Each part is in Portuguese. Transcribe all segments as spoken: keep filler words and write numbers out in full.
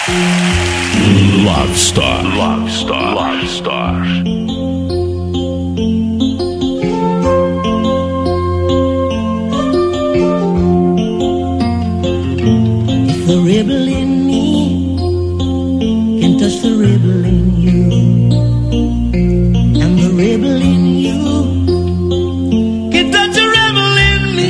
Love Star, Love Star, Love Star. If the rebel in me can touch the rebel in you, and the rebel in you can touch the rebel in me,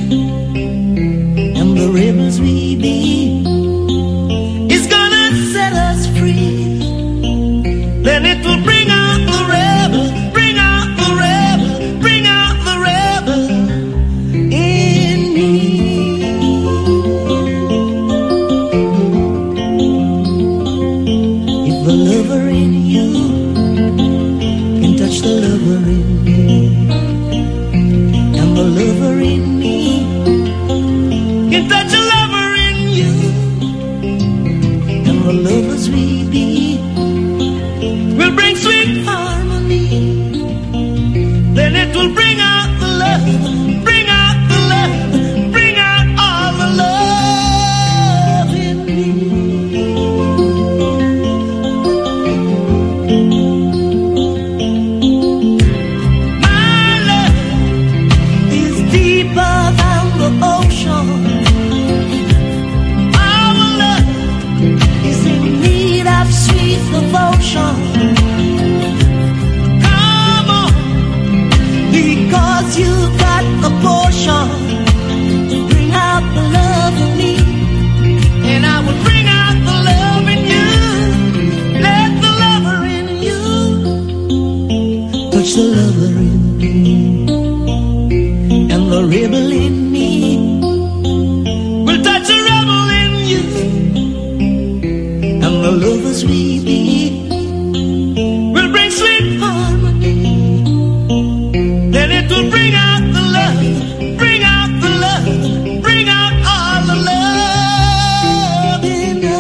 and the rebels we be is gonna set us free. Then it will bring out the rebel, bring out the rebel, bring out the rebel in me. If the lover in you can touch the lover in me, and the lover in me can touch the lover in you, and the lovers we be will bring sweet harmony. Then it will bring out the love, bring out the love, bring out all the love in me. My love is deeper than the ocean. Our love is in need of sweet devotion. Come on, because you got the portion to bring out the love in me, and I will bring out the love in you. Let the lover in you touch the lover in me, and the rebel in me will touch the rebel in you, and the lovers we be will bring sweet harmony. Then it will bring out the love, bring out the love, bring out all the love in us.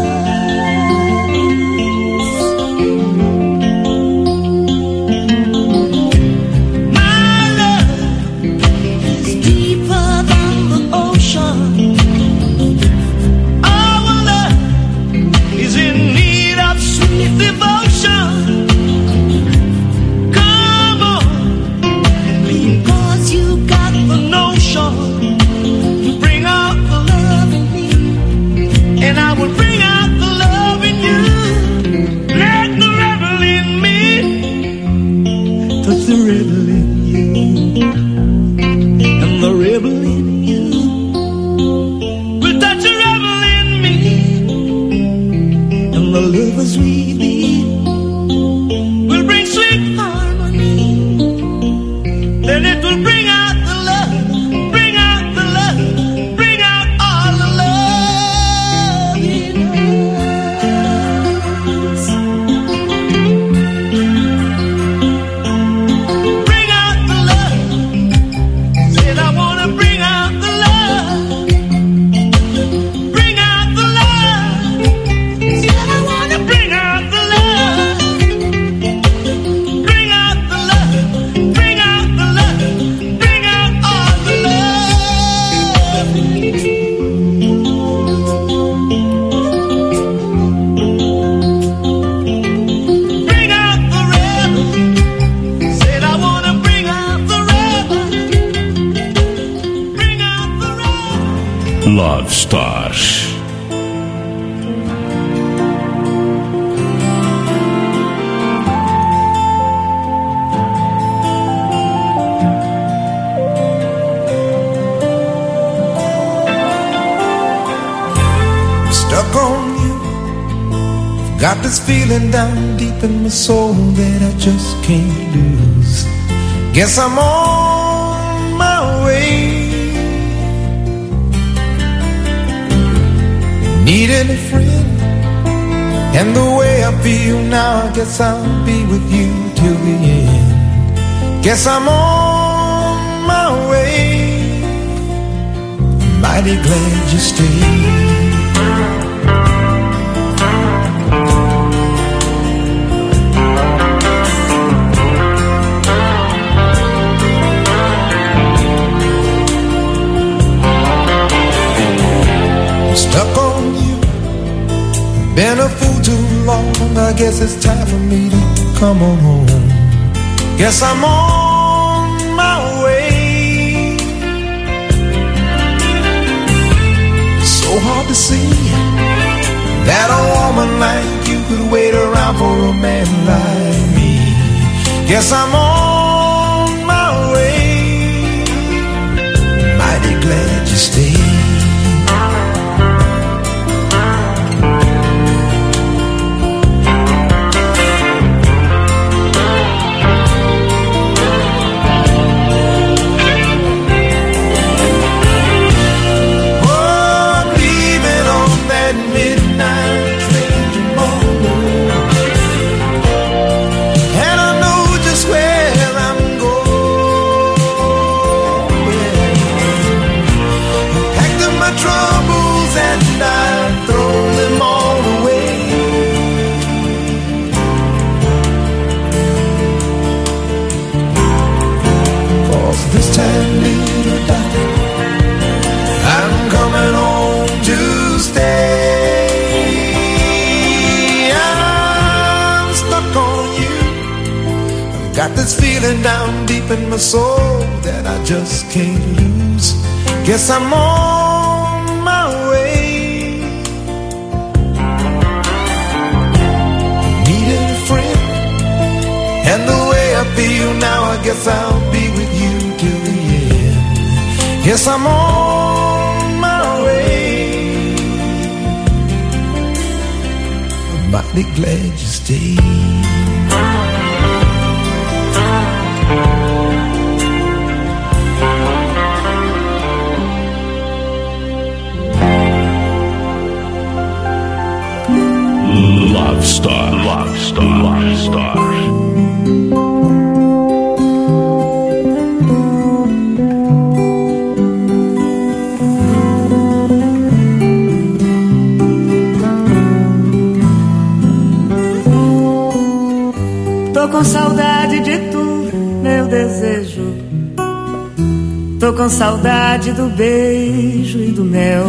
My love is deeper than the ocean. Our love is in need of sweet devotion. Come on, because you got the notion to bring out the love in me, and I will bring out the love in you. Let the rebel in me touch the rebel in you, and the rebel in you will touch the rebel in me, and the lovers we be will bring sweet harmony. Then it will bring out the love, bring out the love, bring out all the love in us. Bring out the love. Said I wanna bring out the love. Bring out the love. Said I wanna bring out the love. Bring out the love. Bring out the love. Bring out all the love. Bring out the rebel. Said I wanna bring out the rebel. Bring out the rebel. Love Stars. Stuck on you. Got this feeling down deep in my soul that I just can't lose. Guess I'm on my way. Needing a friend, and the way I feel now, I guess I'll be with you till the end. Guess I'm on my way. Mighty glad you stayed. Stuck on you, Been a fool too long, I guess it's time for me to come on home. Guess I'm on my way. So hard to see that a woman like you could wait around for a man like me. Guess I'm on my way. Mighty glad you stayed. Got this feeling down deep in my soul that I just can't lose. Guess I'm on my way. Needed a friend, and the way I feel now, I guess I'll be with you till the end. Guess I'm on my way. I'm mighty glad you stayed. Love Star, Love Star, Love Star. Tô com saudade de tu, meu desejo. Tô com saudade do beijo e do mel,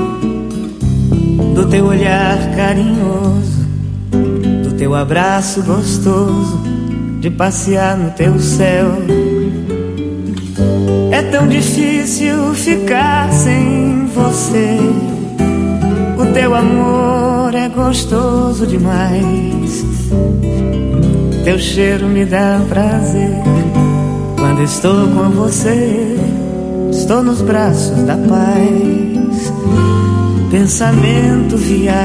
do teu olhar carinhoso, do teu abraço gostoso, de passear no teu céu. É tão difícil ficar sem você. O teu amor é gostoso demais. Teu cheiro me dá prazer. Quando estou com você, estou nos braços da paz. Pensamento viaja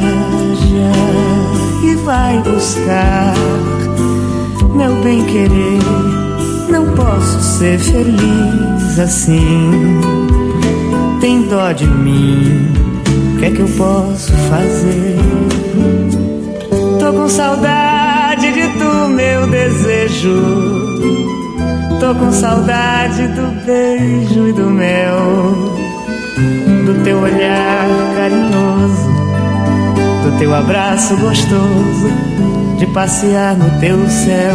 e vai buscar meu bem-querer. Não posso ser feliz assim. Tem dó de mim, o que é que eu posso fazer? Tô com saudade de tu, meu desejo. Tô com saudade do beijo e do mel, do teu olhar carinhoso, do teu abraço gostoso, de passear no teu céu.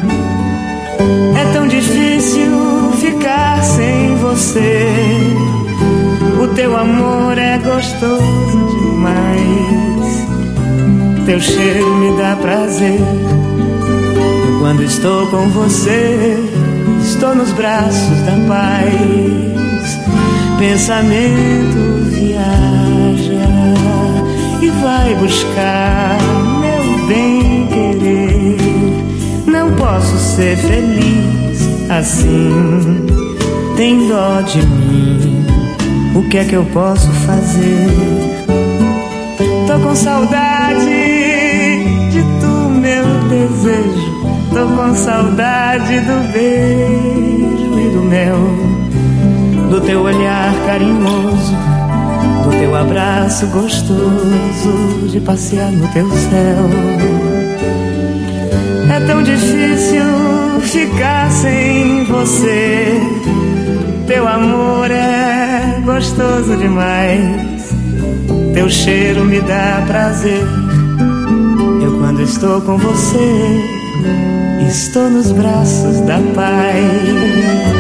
É tão difícil ficar sem você. O teu amor é gostoso demais. Teu cheiro me dá prazer. Quando estou com você, estou nos braços da paz. Pensamento viaja e vai buscar meu bem-querer. Não posso ser feliz assim. Tem dó de mim, o que é que eu posso fazer? Tô com saudade de tu, meu desejo. Tô com saudade do beijo e do mel, do teu olhar carinhoso, do teu abraço gostoso, de passear no teu céu. É tão difícil ficar sem você. Teu amor é gostoso demais. Teu cheiro me dá prazer. Eu, quando estou com você, estou nos braços da paz.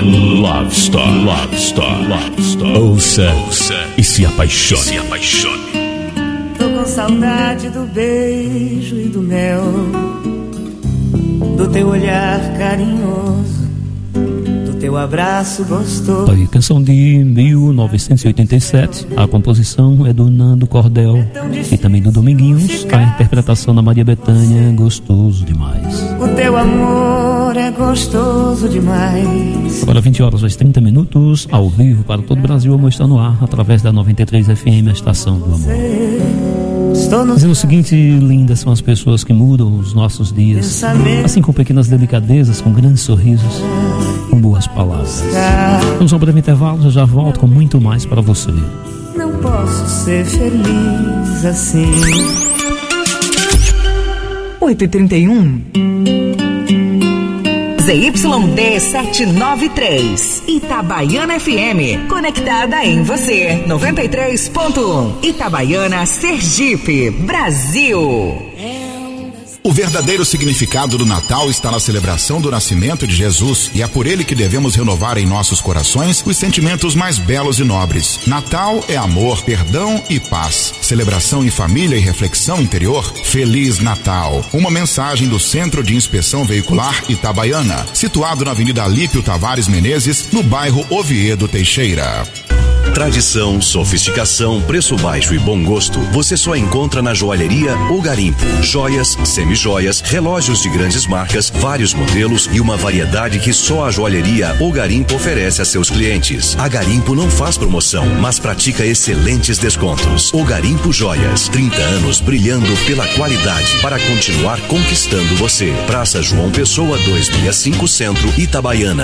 Love Star, Love Star, Love Star. Ouça, ouça e se apaixone. Se apaixone. Tô com saudade do beijo e do mel, do teu olhar carinhoso, do teu abraço gostoso. Aí, canção de mil novecentos e oitenta e sete. A composição é do Nando Cordel e também do Dominguinhos. A interpretação da Maria Bethânia, Gostoso Demais. O teu amor é gostoso demais. Agora vinte horas mais trinta minutos, ao vivo para todo o Brasil. Amor está no ar, através da noventa e três F M, a estação do amor. Estou no Dizendo o seguinte: lindas são as pessoas que mudam os nossos dias, assim com pequenas delicadezas, com grandes sorrisos, com boas palavras. Vamos ao breve intervalo, eu já volto com muito mais para você. Não posso ser feliz assim. oito e trinta e um. Z Y D setecentos e noventa e três, Itabaiana F M, conectada em você, noventa e três ponto um, Itabaiana, Sergipe, Brasil. O verdadeiro significado do Natal está na celebração do nascimento de Jesus, e é por ele que devemos renovar em nossos corações os sentimentos mais belos e nobres. Natal é amor, perdão e paz. Celebração em família e reflexão interior. Feliz Natal. Uma mensagem do Centro de Inspeção Veicular Itabaiana, situado na Avenida Alípio Tavares Menezes, no bairro Oviedo Teixeira. Tradição, sofisticação, preço baixo e bom gosto você só encontra na Joalheria O Garimpo. Joias, semijoias, relógios de grandes marcas, vários modelos e uma variedade que só a Joalheria O Garimpo oferece a seus clientes. A Garimpo não faz promoção, mas pratica excelentes descontos. O Garimpo Joias, trinta anos brilhando pela qualidade para continuar conquistando você. Praça João Pessoa duzentos e sessenta e cinco Centro, Itabaiana.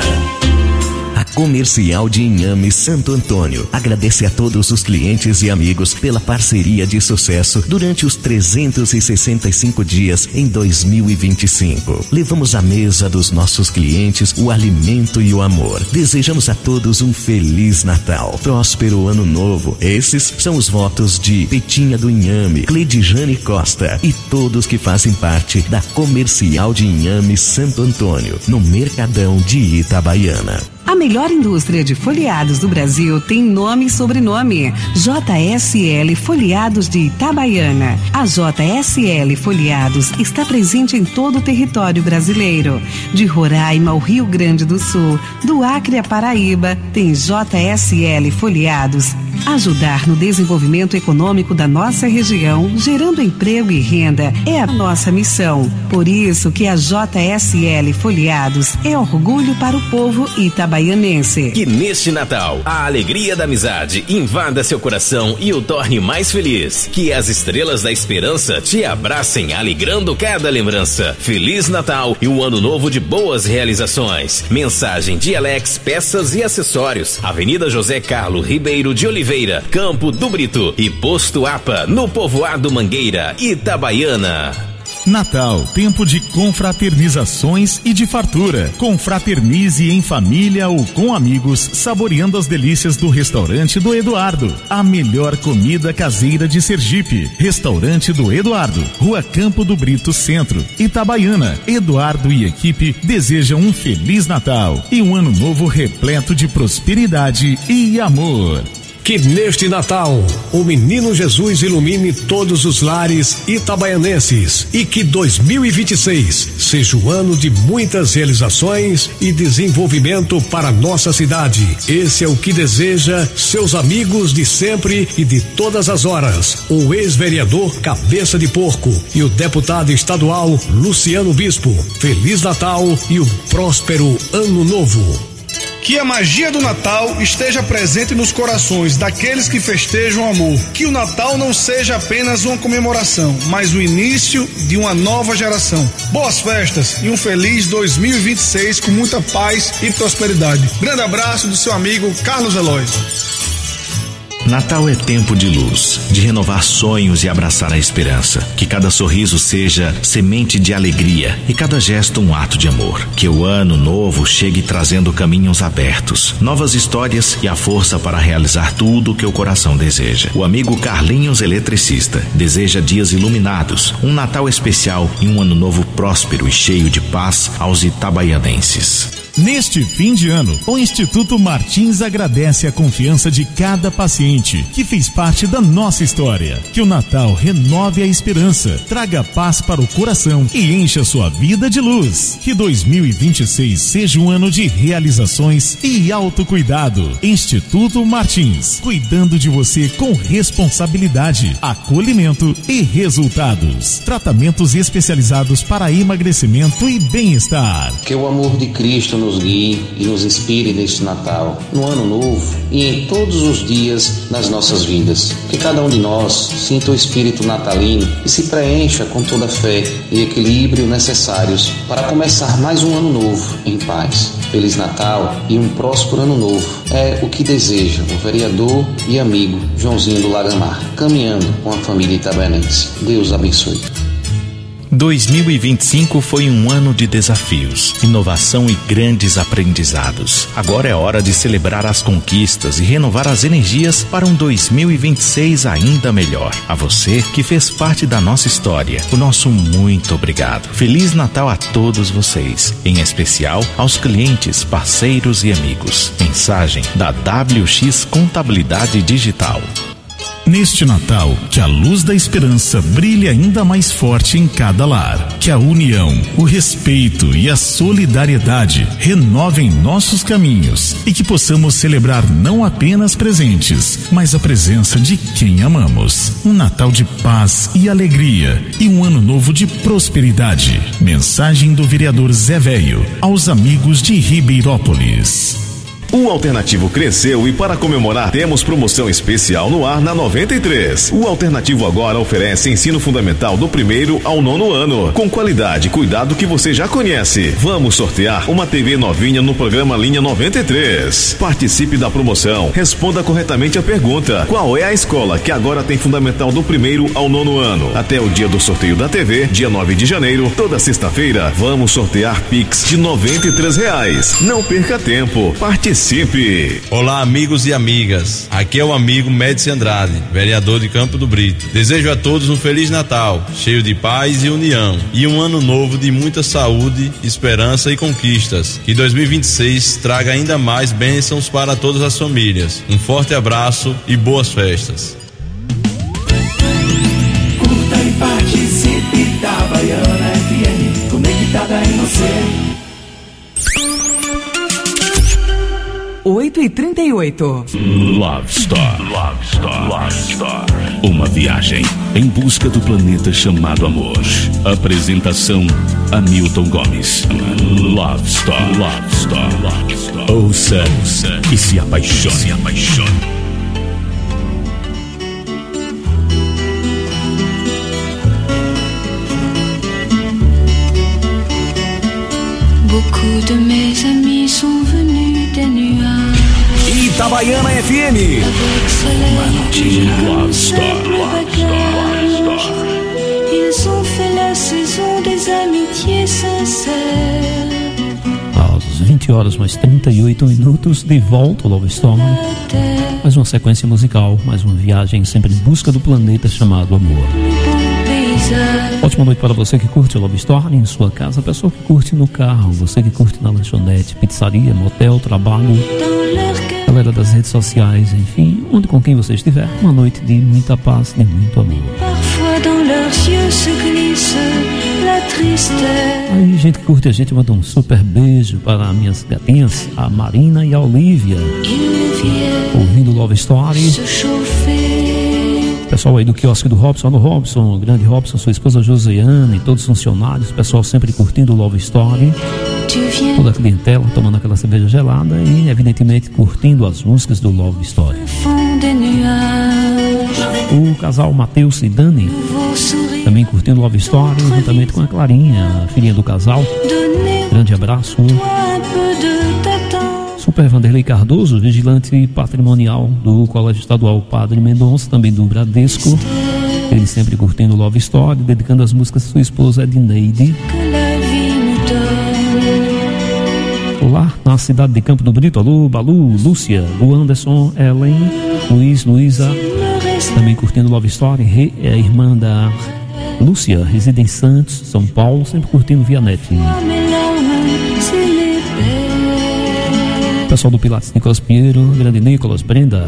A Comercial de Inhame Santo Antônio agradece a todos os clientes e amigos pela parceria de sucesso durante os trezentos e sessenta e cinco dias em dois mil e vinte e cinco. Levamos à mesa dos nossos clientes o alimento e o amor. Desejamos a todos um Feliz Natal, próspero Ano Novo. Esses são os votos de Petinha do Inhame, Cledijane Costa e todos que fazem parte da Comercial de Inhame Santo Antônio, no Mercadão de Itabaiana. A melhor indústria de folheados do Brasil tem nome e sobrenome: J S L Folheados de Itabaiana. A J S L Folheados está presente em todo o território brasileiro. De Roraima ao Rio Grande do Sul, do Acre à Paraíba, tem J S L Folheados. Ajudar no desenvolvimento econômico da nossa região, gerando emprego e renda, é a nossa missão. Por isso que a J S L Folheados é orgulho para o povo itabaianense. Que neste Natal, a alegria da amizade invada seu coração e o torne mais feliz. Que as estrelas da esperança te abracem, alegrando cada lembrança. Feliz Natal e um ano novo de boas realizações. Mensagem de Alex Peças e Acessórios, Avenida José Carlo Ribeiro de Oliveira, Campo do Brito e Posto APA, no Povoado Mangueira, Itabaiana. Natal, tempo de confraternizações e de fartura. Confraternize em família ou com amigos, saboreando as delícias do restaurante do Eduardo. A melhor comida caseira de Sergipe. Restaurante do Eduardo, Rua Campo do Brito Centro, Itabaiana. Eduardo e equipe desejam um Feliz Natal e um ano novo repleto de prosperidade e amor. Que neste Natal o Menino Jesus ilumine todos os lares itabaianenses e que dois mil e vinte e seis seja o ano de muitas realizações e desenvolvimento para nossa cidade. Esse é o que deseja seus amigos de sempre e de todas as horas, o ex-vereador Cabeça de Porco e o deputado estadual Luciano Bispo. Feliz Natal e um próspero Ano Novo. Que a magia do Natal esteja presente nos corações daqueles que festejam o amor. Que o Natal não seja apenas uma comemoração, mas o início de uma nova geração. Boas festas e um feliz dois mil e vinte e seis com muita paz e prosperidade. Grande abraço do seu amigo Carlos Eloy. Natal é tempo de luz, de renovar sonhos e abraçar a esperança. Que cada sorriso seja semente de alegria e cada gesto um ato de amor. Que o ano novo chegue trazendo caminhos abertos, novas histórias e a força para realizar tudo o que o coração deseja. O amigo Carlinhos Eletricista deseja dias iluminados, um Natal especial e um ano novo próspero e cheio de paz aos itabaianenses. Neste fim de ano, o Instituto Martins agradece a confiança de cada paciente que fez parte da nossa história. Que o Natal renove a esperança, traga paz para o coração e encha sua vida de luz. Que dois mil e vinte e seis seja um ano de realizações e autocuidado. Instituto Martins, cuidando de você com responsabilidade, acolhimento e resultados. Tratamentos especializados para emagrecimento e bem-estar. Que o amor de Cristo nos guie e nos inspire neste Natal, no Ano Novo e em todos os dias das nossas vidas. Que cada um de nós sinta o espírito natalino e se preencha com toda a fé e equilíbrio necessários para começar mais um ano novo em paz. Feliz Natal e um próspero Ano Novo é o que deseja o vereador e amigo Joãozinho do Lagamar, caminhando com a família itabaianense. Deus abençoe. dois mil e vinte e cinco foi um ano de desafios, inovação e grandes aprendizados. Agora é hora de celebrar as conquistas e renovar as energias para um dois mil e vinte e seis ainda melhor. A você que fez parte da nossa história, o nosso muito obrigado. Feliz Natal a todos vocês, em especial aos clientes, parceiros e amigos. Mensagem da W X Contabilidade Digital. Neste Natal, que a luz da esperança brilhe ainda mais forte em cada lar. Que a união, o respeito e a solidariedade renovem nossos caminhos e que possamos celebrar não apenas presentes, mas a presença de quem amamos. Um Natal de paz e alegria e um ano novo de prosperidade. Mensagem do vereador Zé Velho aos amigos de Ribeirópolis. O Alternativo cresceu e para comemorar temos promoção especial no ar na noventa e três. O Alternativo agora oferece ensino fundamental do primeiro ao nono ano, com qualidade e cuidado que você já conhece. Vamos sortear uma T V novinha no programa Linha noventa e três. Participe da promoção, responda corretamente a pergunta: qual é a escola que agora tem fundamental do primeiro ao nono ano? Até o dia do sorteio da T V, dia nove de janeiro, toda sexta-feira, vamos sortear Pix de noventa e três reais. Não perca tempo, participe. Olá, amigos e amigas. Aqui é o amigo Médici Andrade, vereador de Campo do Brito. Desejo a todos um Feliz Natal, cheio de paz e união, e um ano novo de muita saúde, esperança e conquistas. Que dois mil e vinte e seis traga ainda mais bênçãos para todas as famílias. Um forte abraço e boas festas. Curta e participe da Baiana F M, conectada em você. oito e trinta e oito. Love Star, Love Star, Love Star. Uma viagem em busca do planeta chamado amor. Apresentação: Hamilton Gomes. Love Star, Love Star, Love Star. Ouça, ouça e se apaixone, se apaixone. Beaucoup de mes amis sont venus des nuages. Itabaiana F M. Love Star, Love Star, Love Star. Ils ont fait la saison des amitiés sincères. Às vinte horas mais trinta e oito minutos, de volta ao Love Storm. Mais uma sequência musical, mais uma viagem sempre em busca do planeta chamado amor. Ótima noite para você que curte o Love Storm em sua casa, pessoa que curte no carro, você que curte na lanchonete, pizzaria, motel, trabalho, galera das redes sociais, enfim, onde com quem você estiver. Uma noite de muita paz, de muito amor. Aí, gente que curte a gente, manda um super beijo para minhas gatinhas, a Marina e a Olivia, ouvindo Love Story. Pessoal aí do quiosque do Robson, do Robson, o grande Robson, sua esposa Josiane e todos os funcionários, pessoal sempre curtindo o Love Story, toda a clientela tomando aquela cerveja gelada e evidentemente curtindo as músicas do Love Story. O casal Matheus e Dani também curtindo Love Story, juntamente com a Clarinha, a filhinha do casal. Grande abraço. Super Vanderlei Cardoso, vigilante patrimonial do Colégio Estadual Padre Mendonça, também do Bradesco. Ele sempre curtindo Love Story, dedicando as músicas à sua esposa Edneide. Olá, na cidade de Campo do Brito. Alô, Balu, Lúcia, Lu Anderson, Ellen, Luiz, Luísa, também curtindo Love Story. É a irmã da Lúcia, reside em Santos, São Paulo, sempre curtindo Vianete. pessoal do Pilates Nicolas Pinheiro, grande Nicolas, Brenda,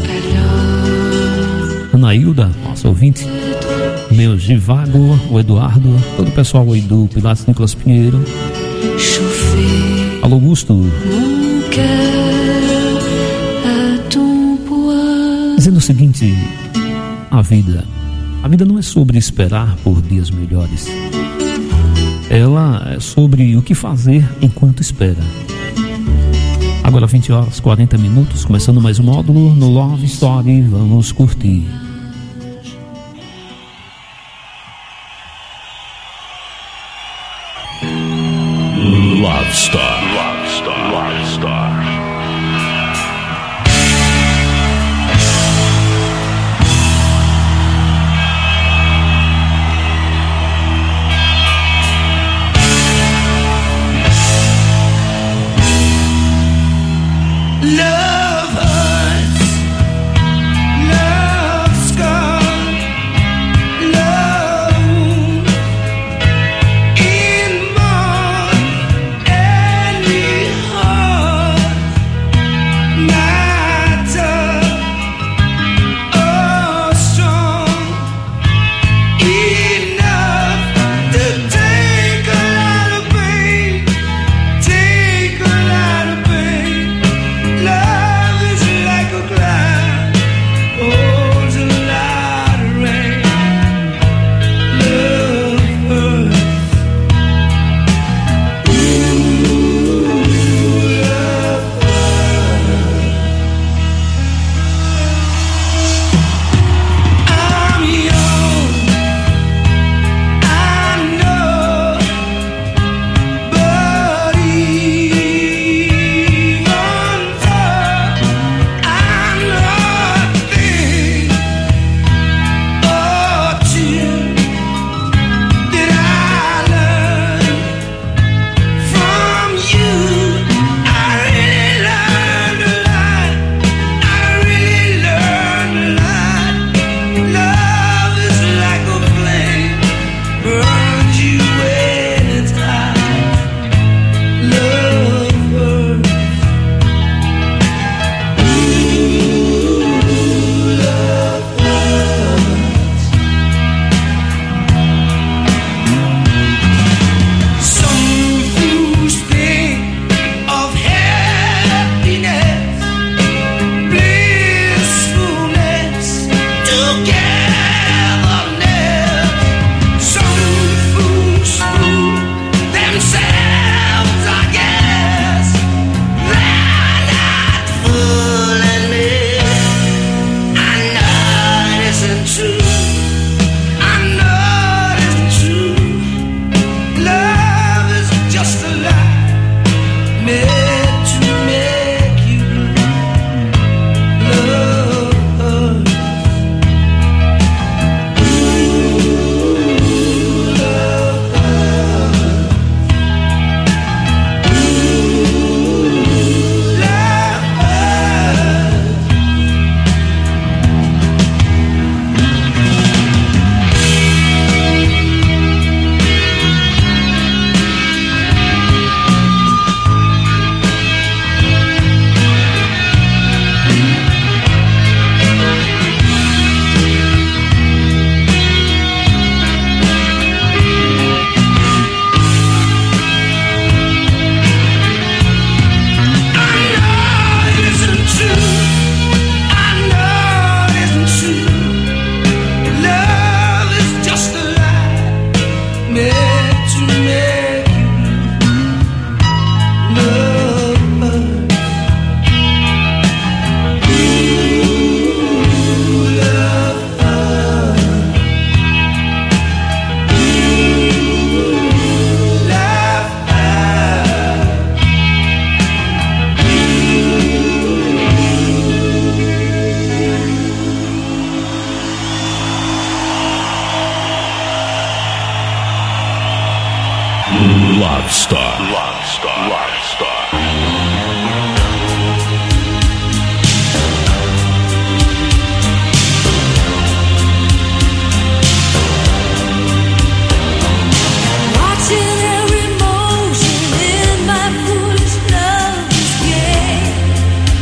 Anailda, nossa ouvinte, meu Givago, o Eduardo, todo o pessoal aí do Pilates Nicolas Pinheiro. Alô, Augusto. Dizendo o seguinte: a vida, a vida não é sobre esperar por dias melhores. Ela é sobre o que fazer enquanto espera. Agora vinte horas e quarenta minutos, começando mais um módulo no Love Story. Vamos curtir. Love Star, Love Star, Love Star. Love hurts, love scarred, love wounds in more any heart matter or strong enough to take a lot of pain, take a lot of pain. Love is like a cloud, holds a lot of rain. Love hurts. Ooh, love hurts. I'm young, I know, but even though I'm nothing or two that I learned from you. I really learned a lot. I really learned a lot. Love is like a flame, burns you when it's hot. Love hurts. Ooh, love hurts. Some fools think of happiness, blissfulness, togetherness. Some fools fool themselves, I guess. They're not fooling me. I know it isn't true. I know it isn't true. Love is just a lie meant to make you blue. Love hurts. Ooh, love hurts. Ooh, love hurts. Love Star, Love Star, Love Star. Watching every motion in my foolish lover's game.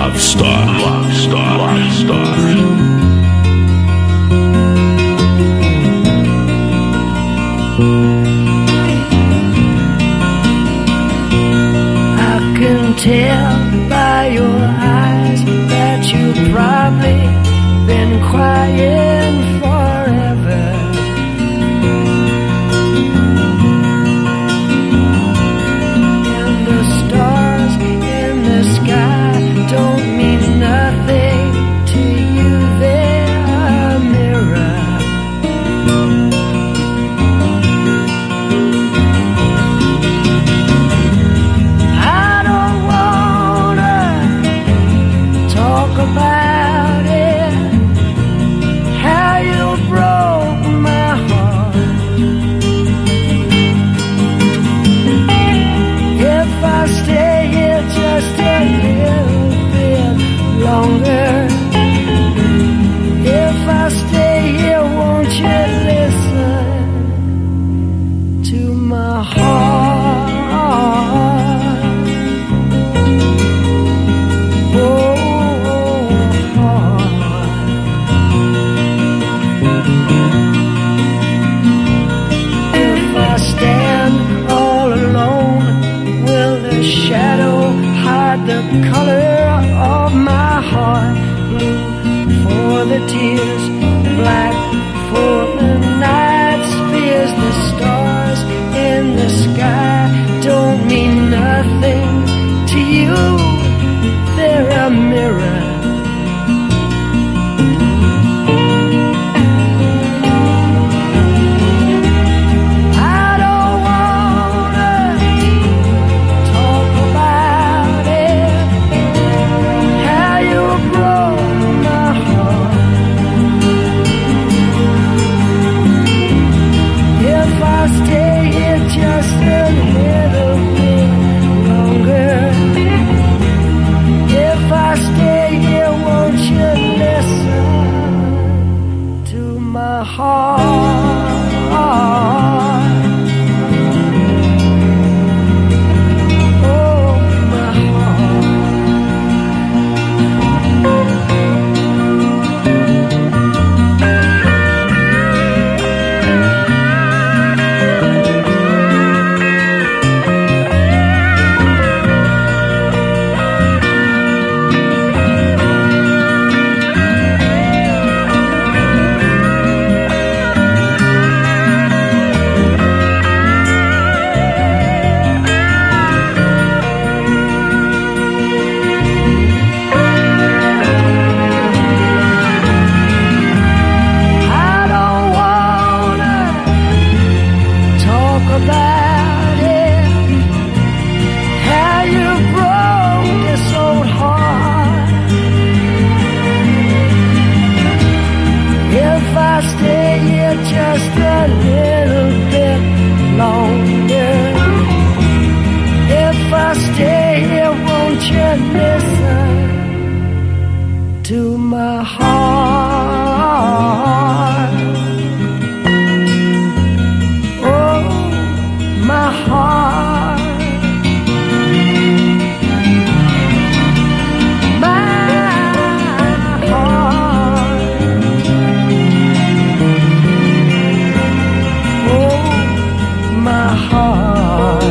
Love Star. Love Star. Love Star. I can tell by your eyes that you've probably been crying forever. And the stars in the sky don't mean nothing to you, they're a mirror. I don't wanna talk about it, how you broke my heart. If I stay here just a little bit longer, if I stay here, won't you listen to my heart? If I stand all alone, will the shadow hide the color of my heart? Blue for the tears, black for the night's fears. The stars in the sky don't mean nothing to you, they're a mirror. I don't wanna talk about it, how you broke my heart. If I stay here just a little bit longer, if I stay here, won't you listen to my heart? Oh, my heart. I don't wanna talk about it, how you broke this old heart. If I stay here just a little bit longer, if I stay here, won't you listen to my heart? Oh, my heart. My heart. Oh, my heart.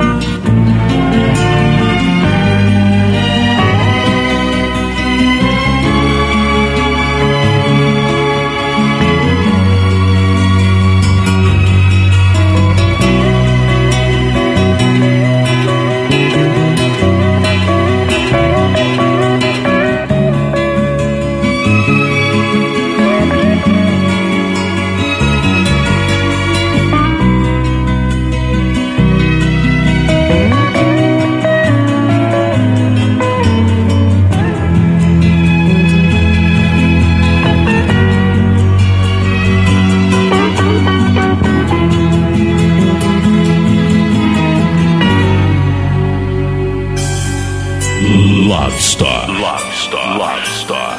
Love Star. Love Star. Love Star.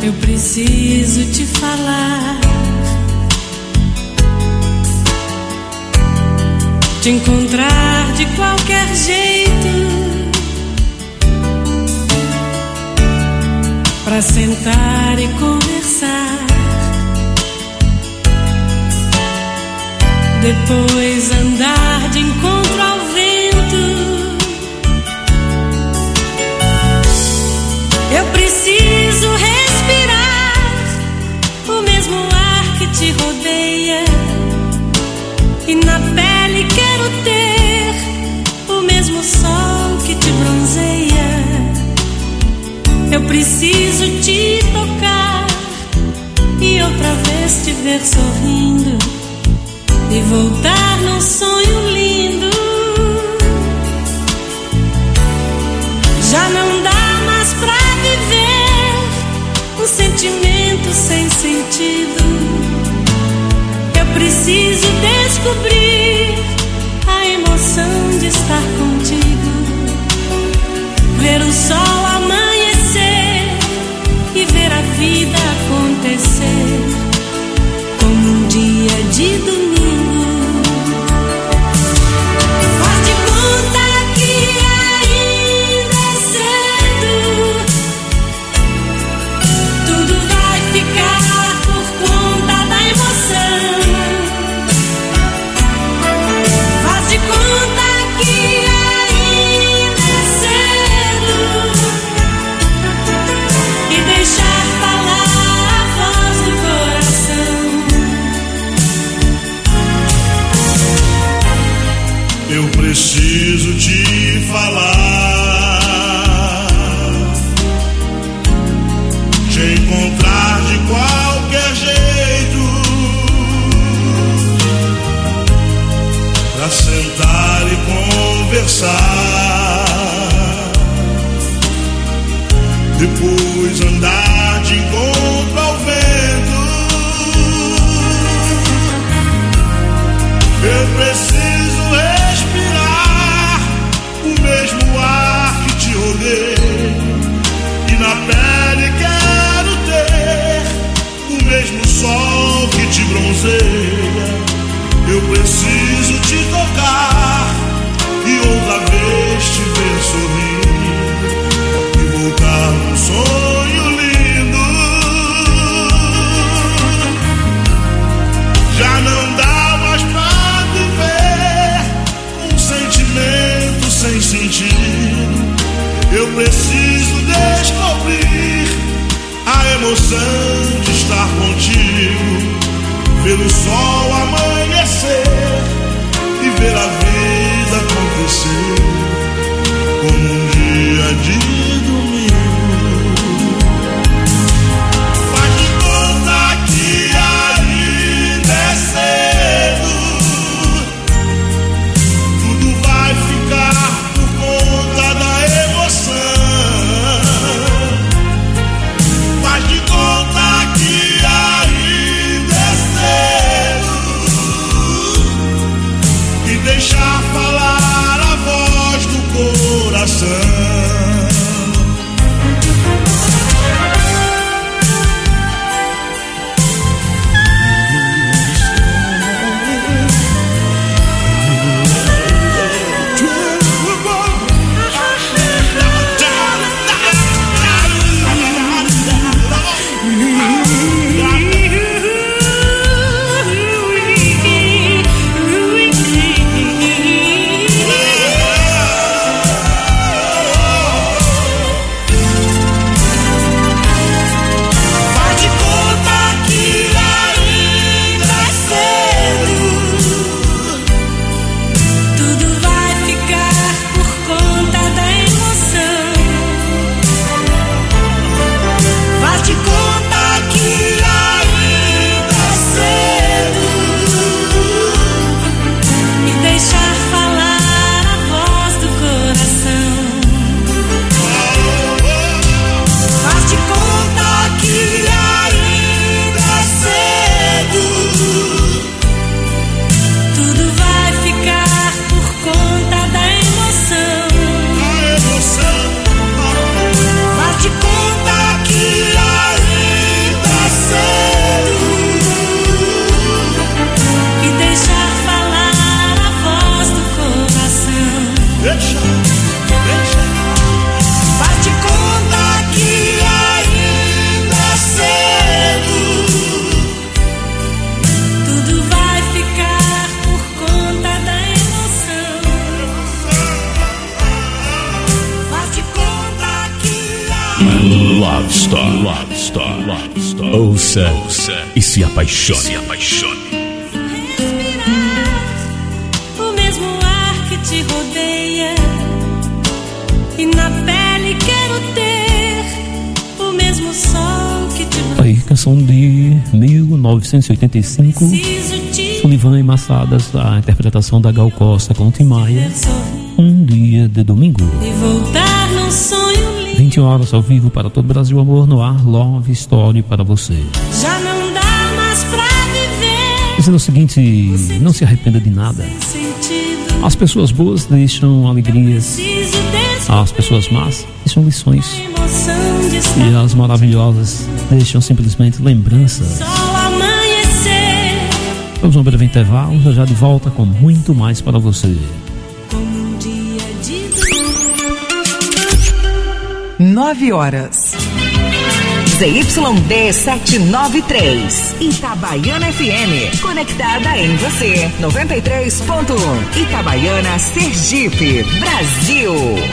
Eu preciso te falar, te encontrar de qualquer jeito, pra sentar e conversar, depois andar de encontro ao vento. Eu preciso respirar o mesmo ar que te rodeia, e na pele quero ter o mesmo sol que te bronzeia. Eu preciso te tocar e outra vez te ver sorrindo e voltar num sonho lindo. Já não dá mais pra viver um sentimento sem sentido. Eu preciso descobrir a emoção de estar contigo, ver o sol amanhecer e ver a vida acontecer como um dia de domingo. Faz de conta que ainda é cedo, tudo vai ficar por conta da emoção. Faz de conta que ainda é cedo e deixar falar a voz do coração. Eu preciso te falar, te encontrar de qualquer jeito, pra sentar e conversar, depois andar de encontro ao vento. Eu preciso respirar o mesmo ar que te rodeia, e na pele quero ter o mesmo sol que te bronzeia. Eu preciso te tocar e outra vez te ver sorrir e voltar num sonho lindo. Já não dá mais pra viver um sentimento sem sentido. Eu preciso descobrir a emoção de estar contigo, ver o sol amanhecer e ver a vida acontecer como um dia de domingo. Faz de conta que ainda é cedo, tudo vai ficar por conta da emoção. Faz de conta que ainda é cedo e deixar falar a voz do coração. Love Store. Love Store. Love Store. Ouça, ouça e se apaixone. Se apaixone. O mesmo ar que te rodeia e na pele quero ter o mesmo sol que te Aí, canção de mil novecentos e oitenta e cinco, Sullivan e Massadas, a interpretação da Gal Costa com Tim Maia, Um Dia de Domingo. e voltar num sonho lindo. vinte horas ao vivo para todo o Brasil, amor no ar, Love Story para você. Já não dá mais pra viver Dizendo o seguinte, não se arrependa de nada. sentido. As pessoas boas deixam alegrias, Preciso desse as pessoas más deixam lições, emoção de estar e as maravilhosas deixam simplesmente lembranças. sol amanhecer. Vamos a um breve intervalo, já já de volta com muito mais para você. Nove horas. Z Y D setecentos e noventa e três. Itabaiana F M. Conectada em você. noventa e três ponto um. Itabaiana, Sergipe, Brasil.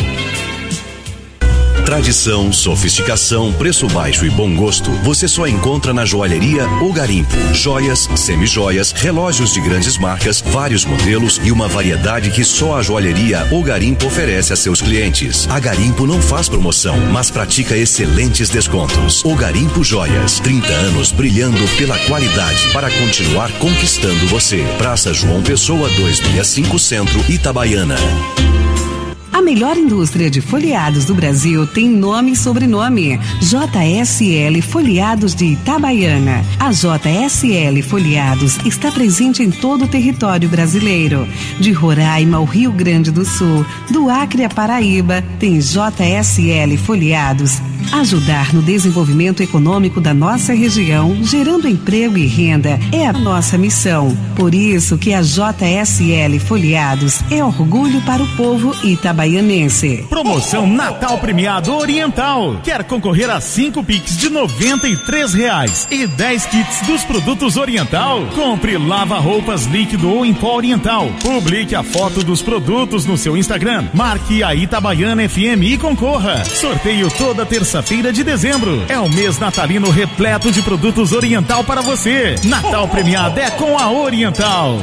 Tradição, sofisticação, preço baixo e bom gosto você só encontra na Joalheria O Garimpo. Joias, semijoias, relógios de grandes marcas, vários modelos e uma variedade que só a Joalheria O Garimpo oferece a seus clientes. A Garimpo não faz promoção, mas pratica excelentes descontos. O Garimpo Joias, trinta anos brilhando pela qualidade para continuar conquistando você. Praça João Pessoa duzentos e sessenta e cinco Centro, Itabaiana. A melhor indústria de folheados do Brasil tem nome e sobrenome. J S L Folheados de Itabaiana. A J S L Folheados está presente em todo o território brasileiro. De Roraima ao Rio Grande do Sul, do Acre a Paraíba, tem J S L Folheados. Ajudar no desenvolvimento econômico da nossa região, gerando emprego e renda, é a nossa missão. Por isso que a J S L Folheados é orgulho para o povo itabaianense. Promoção Natal Premiado Oriental. Quer concorrer a cinco Pix de noventa e três reais e dez kits dos produtos Oriental? Compre lava-roupas líquido ou em pó Oriental. Publique a foto dos produtos no seu Instagram. Marque a Itabaiana F M e concorra. Sorteio toda terça-feira de dezembro. É o mês natalino repleto de produtos Oriental para você. Natal Premiado é com a Oriental.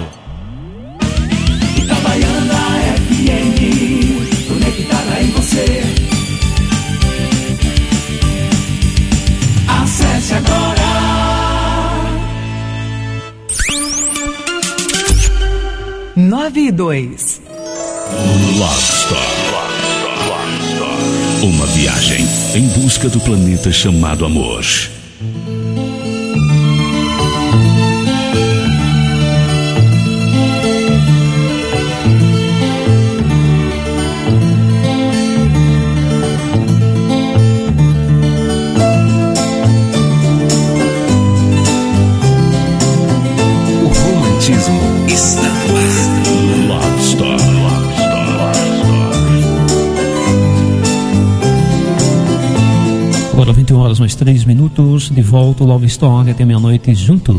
Itabaiana F M, conectada em você. Acesse agora. Nove e dois. Love Store. Love Store. Uma viagem em busca do planeta chamado amor. Está no ar. Love Store. Love Store. Love Store. Agora vinte e uma horas mais três minutos, de volta o Love Story até meia-noite juntos.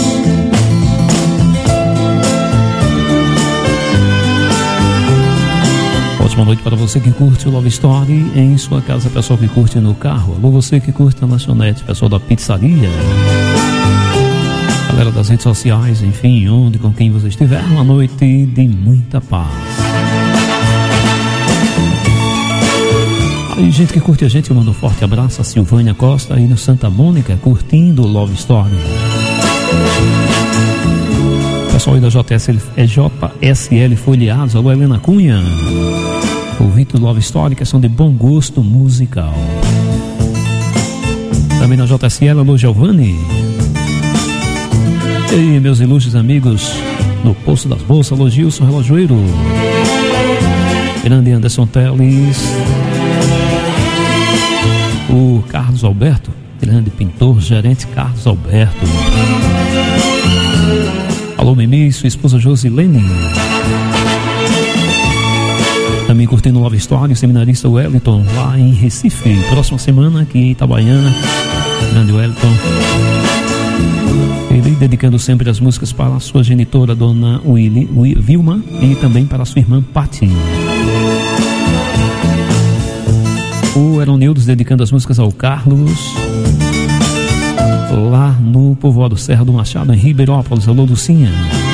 Ótima noite para você que curte o Love Story em sua casa, pessoal que curte no carro. Alô, você que curte a lanchonete, pessoal da pizzaria, galera das redes sociais, enfim, onde, com quem você estiver, uma noite de muita paz. Aí, gente que curte a gente, eu mando um forte abraço a Silvânia Costa aí no Santa Mônica, curtindo o Love Story. Pessoal aí da J S L, é J S L Folheados, alô Helena Cunha, ouvindo o Love Story, questão de bom gosto musical. Também na J S L, alô Giovanni. E aí, meus ilustres amigos no Poço das Bolsas, alô Gilson Relojoeiro, grande Anderson Teles, o Carlos Alberto, grande pintor, gerente Carlos Alberto. Alô Mimi, sua esposa Josilene. Também curtindo o Love Story, o seminarista Wellington, lá em Recife. Próxima semana aqui em Itabaiana, grande Wellington. Ele dedicando sempre as músicas para a sua genitora, dona Willy, Willy, Vilma, e também para a sua irmã Patti. O Eronildos dedicando as músicas ao Carlos, lá no povoado Serra do Machado, em Ribeirópolis. Alô, Lucinha.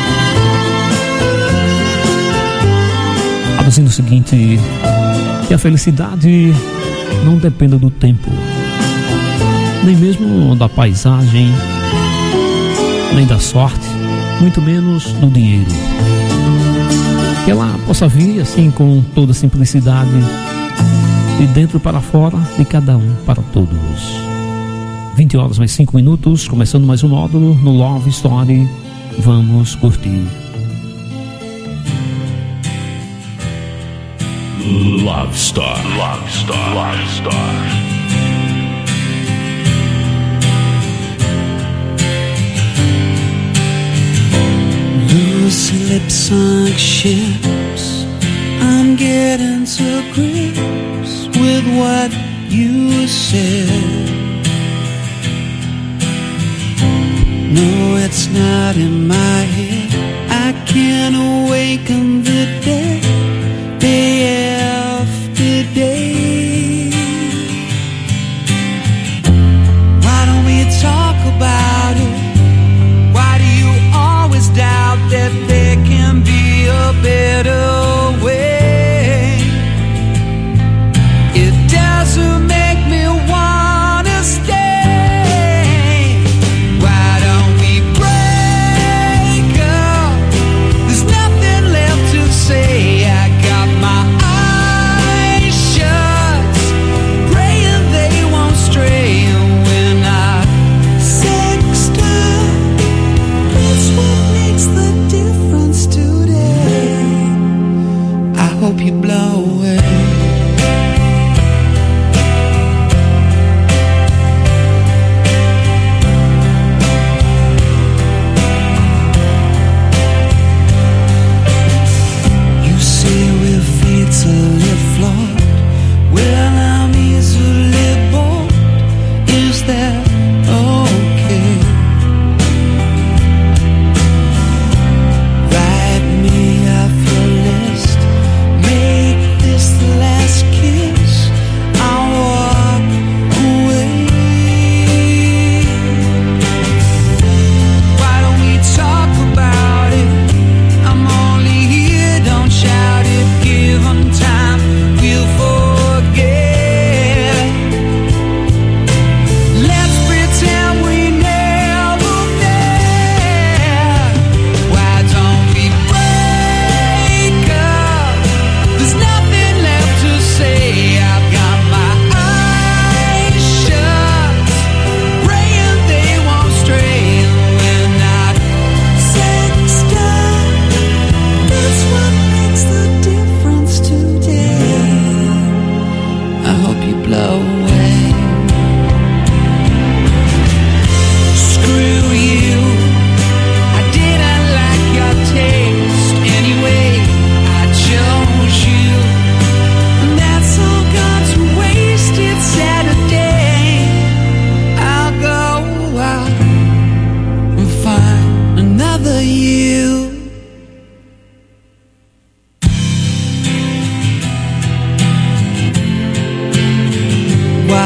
Dizendo o seguinte, que a felicidade não dependa do tempo, nem mesmo da paisagem, nem da sorte, muito menos do dinheiro. Que ela possa vir assim com toda simplicidade, de dentro para fora, de cada um para todos. vinte horas mais cinco minutos, começando mais um módulo no Love Story. Vamos curtir. Love Star, Love Star, Love Star. Loose lips sunk ships, I'm getting to grips with what you said. No, it's not in my head, I can't awaken the dead day after day. Why don't we talk about it? Why do you always doubt that there can be a better way? It doesn't make me wanna stay. Why don't we break up? There's nothing left to say. Hope you blow away. You say we're fatally flawed. Well, I'm easily bored. Is that okay? Write me off your list. Make this the last kiss, I'll walk away. Why don't we talk about it? I'm only here, don't shout it. Given time, we'll forget. Let's pretend we never met. Why don't we break up? There's nothing left to say. I've got my eyes shut, praying they won't stray. We're not sexed up. That's what makes the difference today. I hope you blow away. Screw you, I didn't like your taste anyway. I chose you, and that's all gone to waste. It's Saturday. I'll go out and find another you. Why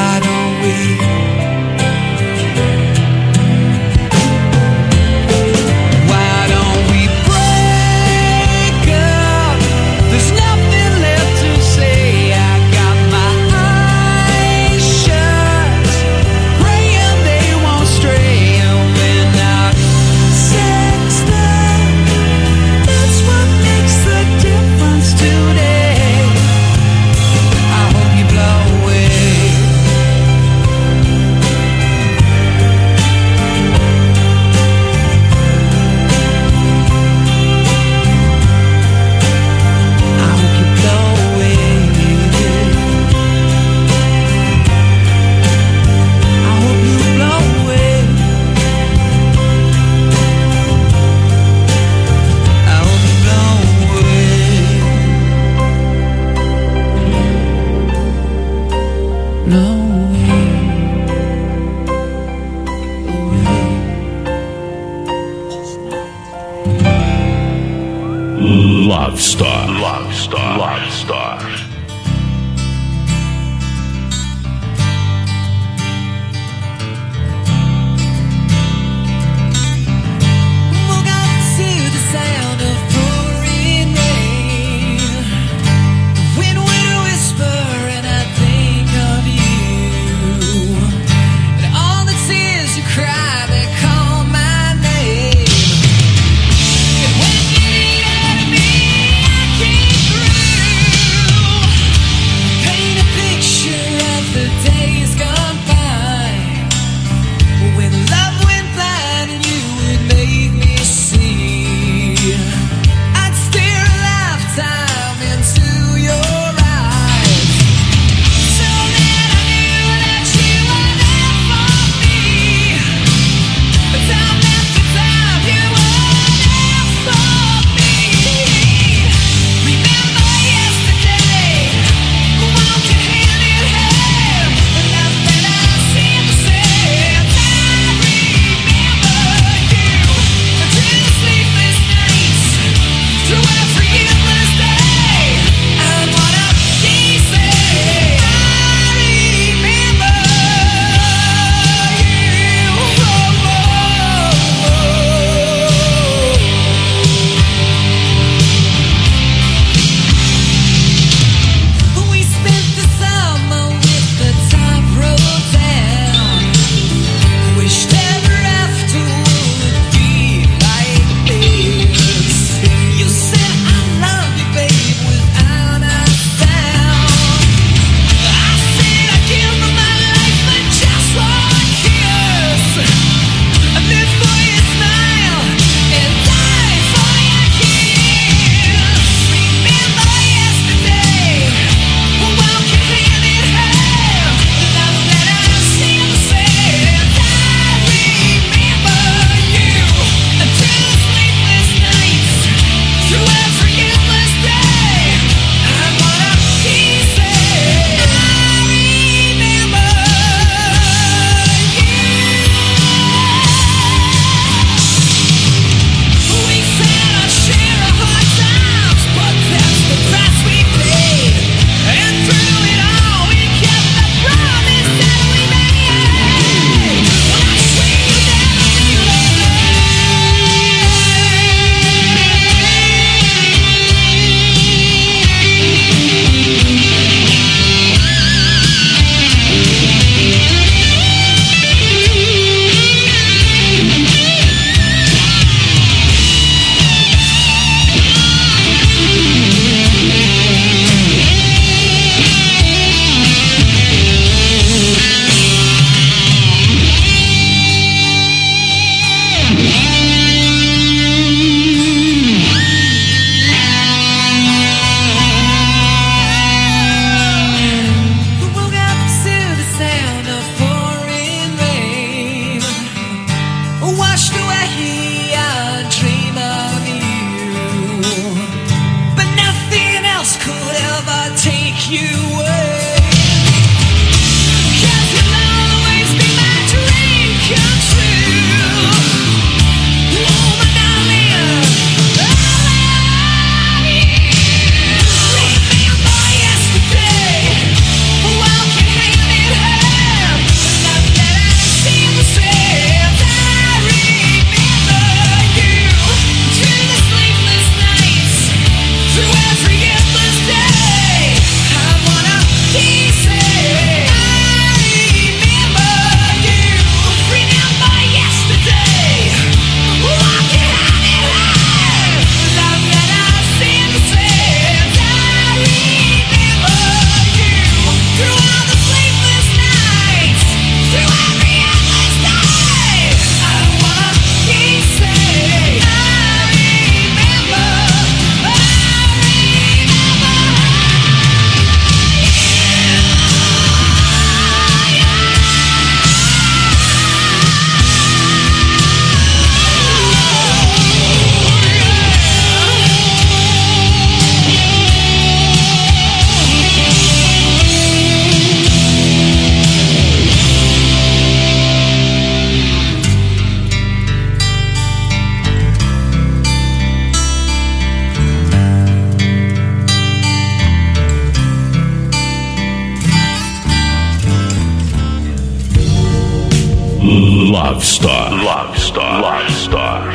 Love Star. Love Star. Love Star.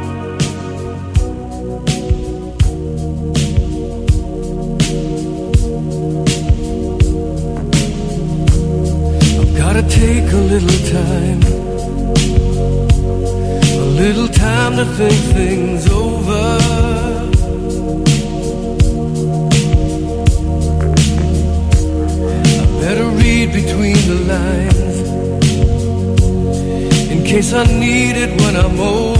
Gotta take a little time, a little time to think things over. I better read between the lines, in case I need it when I'm old.